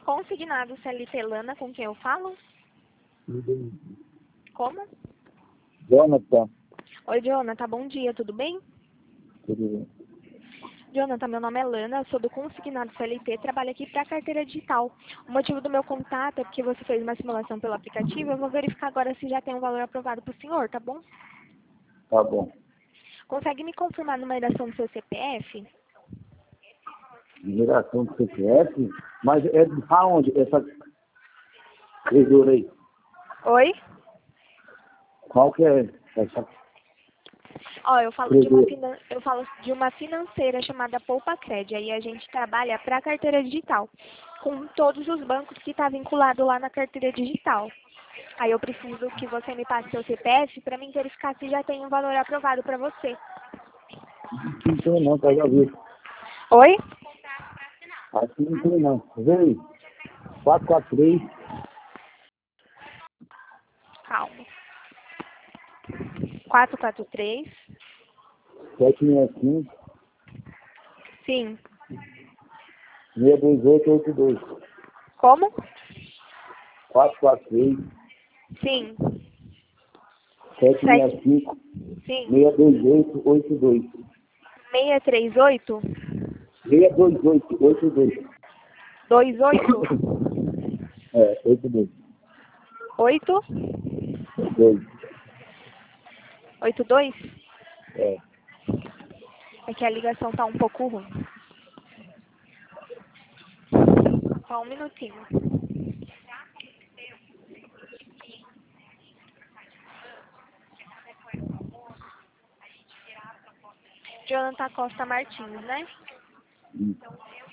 Consignado CLT Lana, com quem eu falo? Como? Jonathan. Oi, Jonathan, bom dia, tudo bem? Tudo bem. Jonathan, meu nome é Lana, sou do Consignado CLT, trabalho aqui para a carteira digital. O motivo do meu contato é porque você fez uma simulação pelo aplicativo, eu vou verificar agora se já tem um valor aprovado para o senhor, tá bom? Tá bom. Consegue me confirmar a numeração do seu CPF? Geração do CPF? Mas é de aonde essa credora aí? Oi? Qual que é essa Ó, eu falo credora? de uma financeira chamada Poupa Cred. Aí a gente trabalha para a carteira digital, com todos os bancos que está vinculado lá na carteira digital. Aí eu preciso que você me passe seu CPF para mim verificar se já tem um valor aprovado para você. Não tem não, tá já viu. Oi? Acho que não tem não. Vê aí. 443 Calma. 443. 765 Sim. 62882. Como? 443 Sim. 765 Sim. 62882. 638? 62882. 28? É, 82. 8? 2. 82? É. É que a ligação tá um pouco ruim. Só um minutinho. Jonathan Costa Martins, né?